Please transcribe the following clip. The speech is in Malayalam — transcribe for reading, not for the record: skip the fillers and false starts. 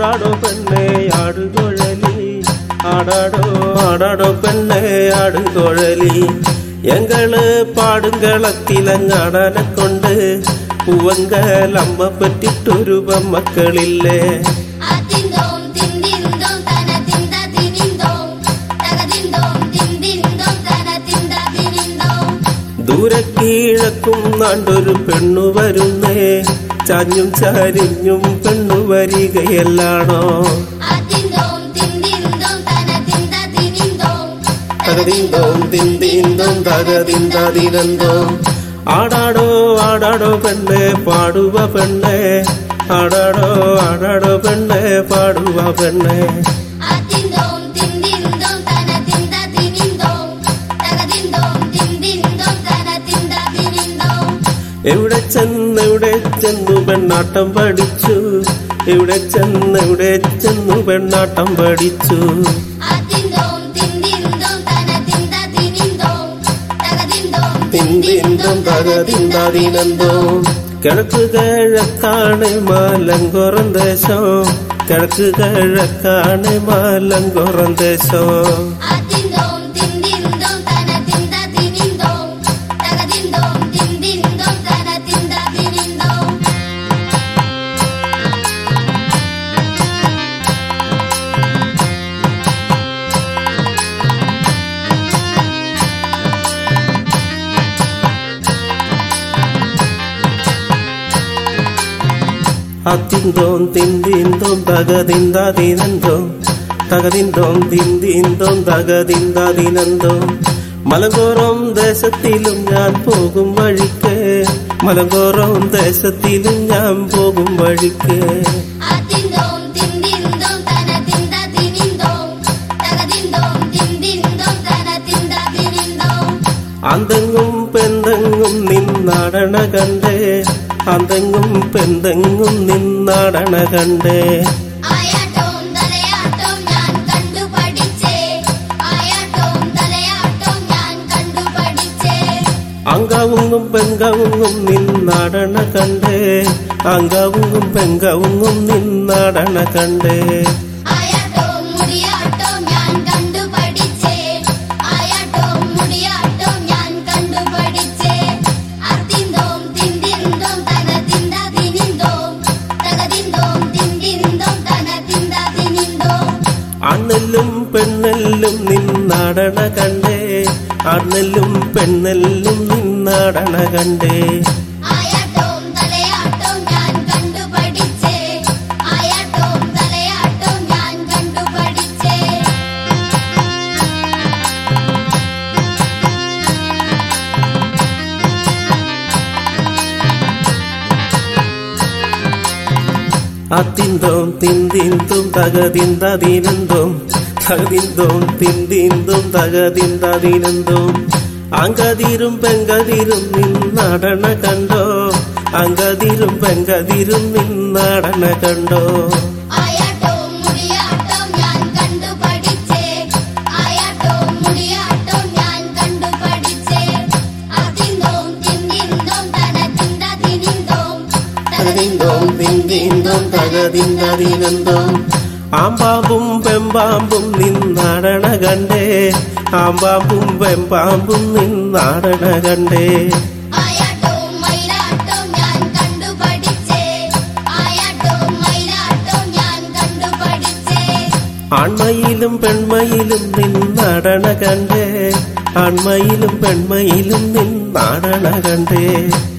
ആടാടോ പെണ്ണേ ആടുകുഴലി ആടാടോ ആടാടോ പെണ്ണേ ആടുകുഴലി എങ്ങള് പാടുകളത്തിലങ്ങാടാനെ കൊണ്ട് പൂവങ്കലമ്മ പറ്റിട്ടൊരു മക്കളില്ലേ ദൂരെ കിഴക്കും നാണ്ടൊരു പെണ്ണു വരുന്നേ ചാഞ്ഞും ചരിഞ്ഞും പെണ്ണു വരികയല്ലാണോ തകതിന്തോം തിന്തിന്തോം തകതിന്തതിനന്തോം ആടാടോ ആടാടോ പെണ്ണെ പാടുവ പെണ്ണെ ആടാടോ ആടാടോ പെണ്ണെ പാടുവ പെണ്ണെ എവിടെ ചെന്നു പെണ്ണാട്ടം പഠിച്ചു എവിടെ ചെന്നു പെണ്ണാട്ടം പഠിച്ചു തിന്തിന്തം തകതിന്തതിനന്തോ കിഴക്ക് കിഴക്കാണ് മലങ്കുറം ദേശം കിഴക്ക് കിഴക്കാണ് മലങ്കുറം ദേശം അതിന്തോം തിന്തിന്തോം തകതിന്തതിനന്തോം തകതിന്തോം തിന്തിന്തോം തകതിന്തതിനന്തോം മലങ്കോറം ദേശത്തിലും ഞാൻ പോകും വഴിക്ക് മലങ്കോറം ദേശത്തിലും ഞാൻ പോകും വഴിക്ക് അന്തെങ്ങും പെന്തെങ്ങും നിന്നാടണ കണ്ടേ അന്തെങ്ങും പെന്തെങ്ങും നിന്നാടണ കണ്ടേ അങ്കവുങ്ങും പെങ്കവുങ്ങും നിന്നാടണ കണ്ടേ അങ്കവുങ്ങും പെങ്കവുങ്ങും നിന്നാടണ കണ്ടേ ആണെല്ലും പെണ്ണെല്ലും നിന്നാടണ കണ്ടേ ആണെല്ലും പെണ്ണെല്ലും നിന്നാടണ കണ്ടേ അതിന്തോം തിന്തിന്തോം തകതിന്തതിനന്തോം തകതിന്തോം തിന്തിന്തോം തകതിന്തതിനന്തോം അങ്കതിരും പെങ്കതിരും നിന്നാടണ കണ്ടോ അങ്കതിരും പെങ്കതിരും നിന്നാടണ കണ്ടോ തകതിന്തോം തിന്തിന്തോം തകതിന്തതിനന്തോം ആമ്പാമ്പും പെമ്പാമ്പും നിന്നാടണ കണ്ടേ ആമ്പാമ്പും പെമ്പാമ്പും നിന്നാടണ കണ്ടേ ആൺമയിലും പെൺമയിലും നിന്നാടണ കണ്ടേ ആൺമയിലും പെൺമയിലും നിന്നാടണ കണ്ടേ